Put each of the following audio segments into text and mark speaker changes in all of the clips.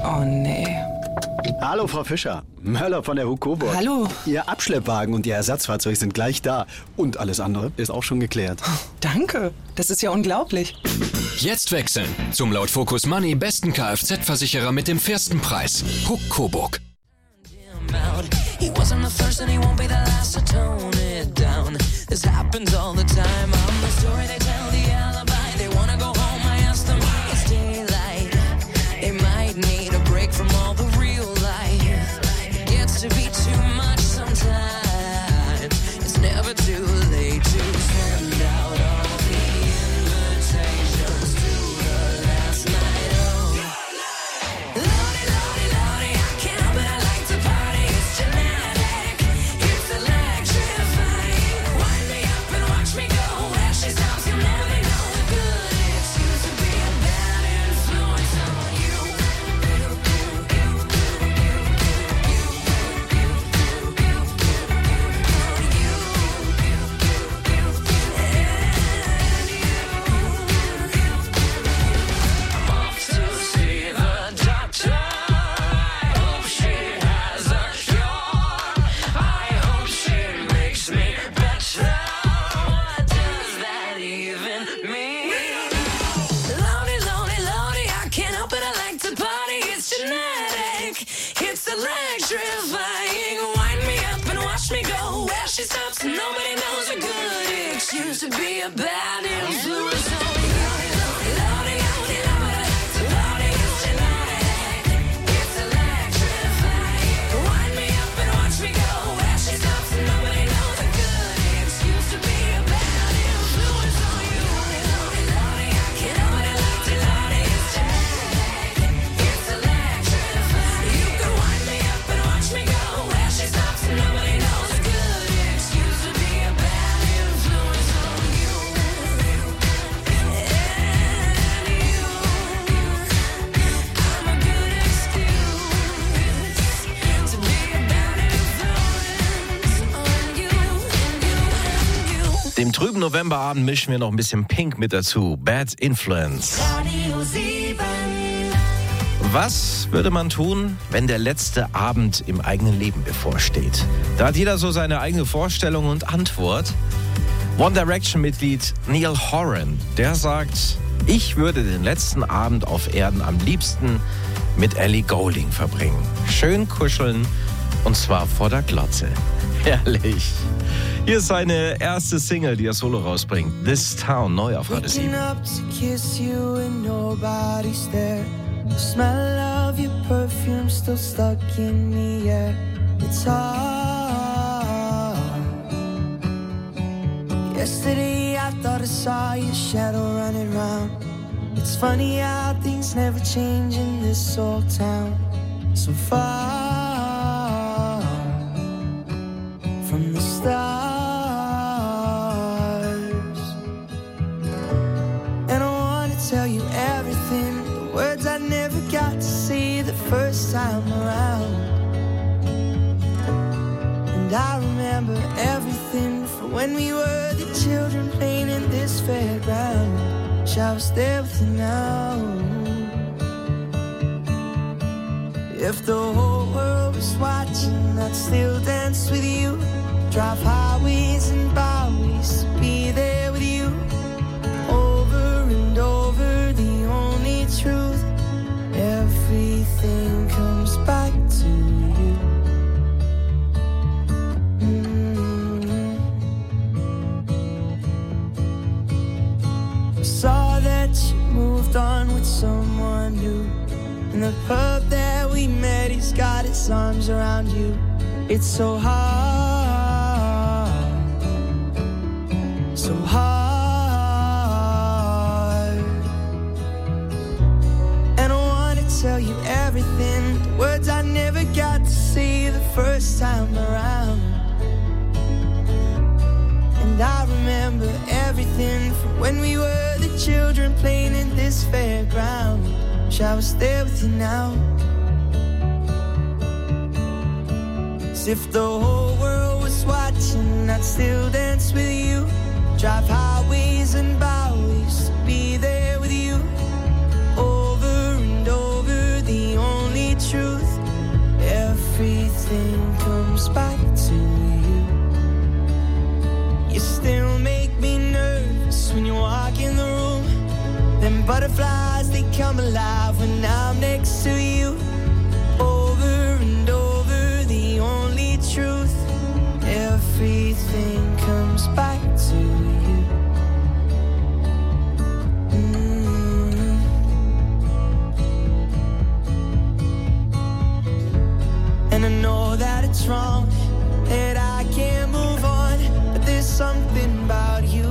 Speaker 1: Oh nee.
Speaker 2: Hallo, Frau Fischer. Möller von der Hukoburg.
Speaker 1: Hallo.
Speaker 2: Ihr Abschleppwagen und Ihr Ersatzfahrzeug sind gleich da. Und alles andere ist auch schon geklärt.
Speaker 1: Danke. Das ist ja unglaublich.
Speaker 3: Jetzt wechseln zum laut Focus Money besten Kfz-Versicherer mit dem fairsten Preis. Hukoburg.
Speaker 4: He wasn't the first and he won't be the last to tone it down. This happens all the time. I'm the story they tell, the alibi. They wanna go home, I ask them why it's daylight. They might need a break from all the real life. It gets to be too much sometimes. It's never too late to send out all the invitations to the last night. Oh, Lordy, Lordy, Lordy, I can't help it, I like to party. It's genetic, it's electrifying. Wind me up and watch me go. Where she stops, you'll never know the good excuse to be a bad influence on you. I'm off to see the doctor. I hope she has a cure. I hope she makes me better. What does that even mean? Lonely, lonely, lonely, I can't help it, I like to party. It's genetic, it's electrifying. Wind me up and watch me go. Where she stops, nobody knows a good excuse to be a bad influence on you. Lonely, lonely, lonely, lonely, lonely, it's genetic, it's electrifying. Wind me up and watch me go. Where she stops, nobody knows a good excuse to be a bad influence on you. Lonely, lonely, lonely, I can't help it, I like to lonely, it's genetic, it's electrifying. You can wind me up and watch me go. Where she stops, nobody knows a good excuse to be a bad influence on you. I'm a good excuse to be a bad influence on you.
Speaker 5: Dem trüben Novemberabend mischen wir noch ein bisschen Pink mit dazu. Bad Influence.
Speaker 4: Radio 7.
Speaker 5: Was würde man tun, wenn der letzte Abend im eigenen Leben bevorsteht? Da hat jeder so seine eigene Vorstellung und Antwort. One Direction-Mitglied Neil Horan, der sagt, ich würde den letzten Abend auf Erden am liebsten mit Ellie Goulding verbringen. Schön kuscheln und zwar vor der Glotze. Herrlich. Hier ist seine erste Single, die er solo rausbringt. This Town, neu auf Radio 7.
Speaker 6: Waking up to kiss you and nobody's there. The smell of your perfume still stuck in the air. It's hard. Yesterday I thought I saw your shadow running round. It's funny how things never change in this old town. So far from the stars. And I wanna tell you everything, the words I never got to say the first time around. And I remember everything from when we were the children playing in this fairground. Shall I stay with you now? If the whole world was watching, I'd still dance with you. Drive highways and byways to be there with you. Over and over, the only truth. Everything comes back to you. I saw that you moved on with someone new. In the pub that we met, he's got his arms around you. It's so hard, so hard. And I wanna tell you everything, the words I never got to say the first time around. And I remember everything from when we were the children playing in this fairground. Shall I stay with you now? 'Cause if the whole world was watching, I'd still dance with you. Drive highways and byways to be there with you. Over and over, the only butterflies, they come alive when I'm next to you. Over and over, the only truth. Everything comes back to you. And I know that it's wrong, that I can't move on, but there's something about you.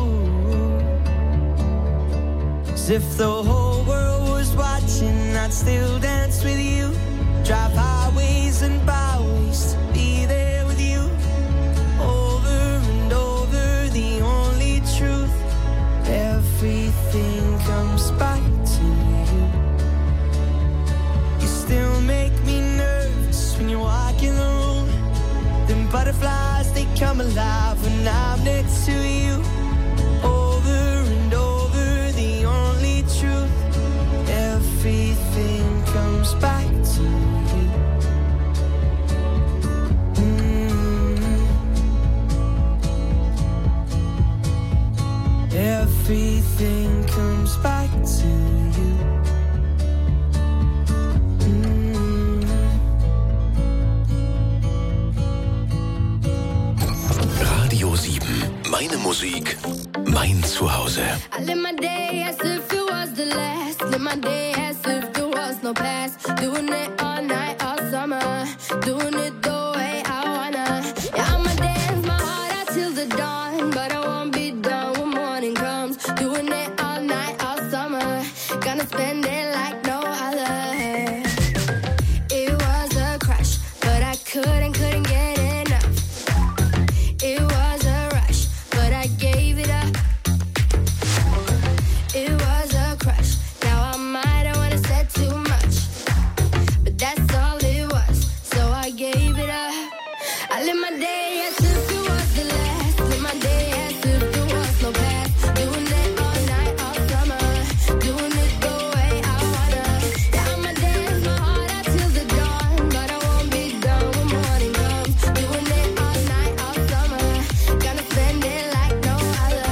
Speaker 6: As if the whole world was watching, I'd still dance with you. Drive highways and byways to be there with you. Over and over, the only truth. Everything comes back to you. You still make me nervous when you walk in the room. Them butterflies, they come alive when I'm next to you. Over and over, the only truth. Everything comes back to you. Everything comes back to you.
Speaker 3: Radio 7. Meine Musik, mein Zuhause.
Speaker 7: I live my day as if it was the last. Live my day as if there was no past. Doing it all night, all summer. Doing it the way I wanna. Yeah, I'ma dance my heart out till the dawn. But I won't be done when morning comes. Doing it all night, all summer. Gonna spend it like no other. It was a crush, but I couldn't get enough. It was a rush, but I gave it up. It was a crush. Now I might have wanna said too much, but that's all it was. So I gave it up. I live my day as if it was the last. Live my day as if there was no past. Doing it all night, all summer. Doing it the way I wanna. Yeah, I'ma dance my heart out till the dawn, but I won't be done when morning comes. Doing it all night, all summer. Gonna spend it like no other.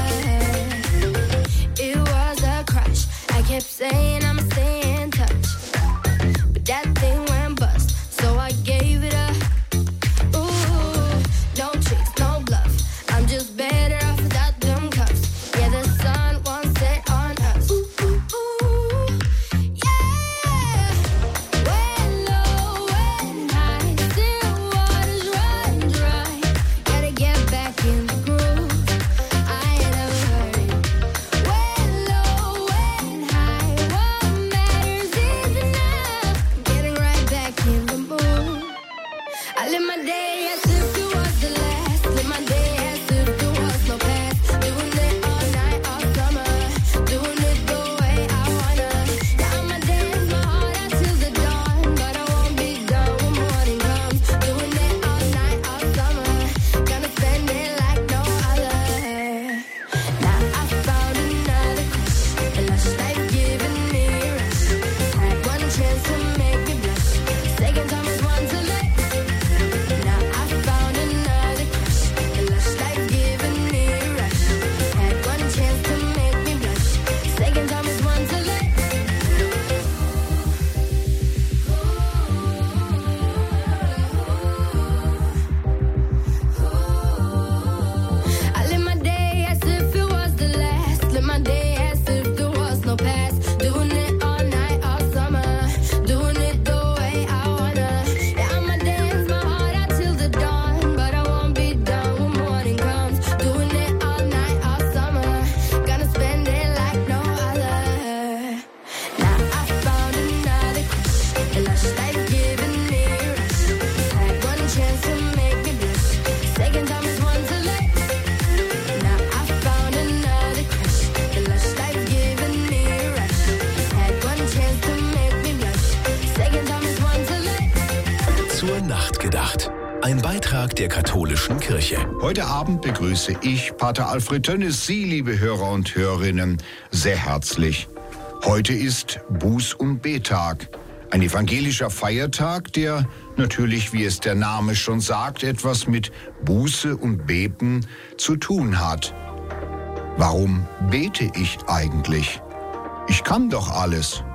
Speaker 7: It was a crush. I kept saying I'ma stay in touch, but that thing went bust, so I gave it up. Ooh, no tricks, no bluff. I'm just better off without them cuffs. Yeah, the sun won't set on us. Ooh, ooh, ooh, yeah. When low, when high, still waters run dry. Gotta get back in the groove. I ain't never hurry. When low, when high, what matters is enough. Getting right back in the mood. I live my day as if it was the last. Live my day as if there was no past. Doing it all night, all summer. Doing it the way I wanna. Yeah, I'ma dance my heart out till the dawn, but I won't be done when morning comes. Doing it all night, all summer. Gonna spend it like no other. Now I found another crush. A lush life giving me a rush. Had one chance to make me blush. Second time was one to let. Now I found another crush. A lush life giving me a rush. Had one chance to make me blush. Second time was one to let. I live my day as if it was the last. Live my day as if there was no past. Doing it all night, all summer. Doing it the way I wanna. Yeah, I'ma dance my heart out till the dawn, but I won't be done when morning comes. Doing it all night, all summer. Gonna spend it like no other. Now I found another crush. A lush life giving me a rush. Had one chance to make me blush. Second time is one to let. Now I found another crush. A lush life giving me a rush. Had one chance to make me blush. Second time is one to let.
Speaker 3: Zur Nacht gedacht. Ein Beitrag der katholischen Kirche.
Speaker 8: Heute Abend begrüße ich, Pater Alfred Tönnes, Sie, liebe Hörer und Hörerinnen, sehr herzlich. Heute ist Buß- und Bettag, ein evangelischer Feiertag, der natürlich, wie es der Name schon sagt, etwas mit Buße und Beten zu tun hat. Warum bete ich eigentlich? Ich kann doch alles.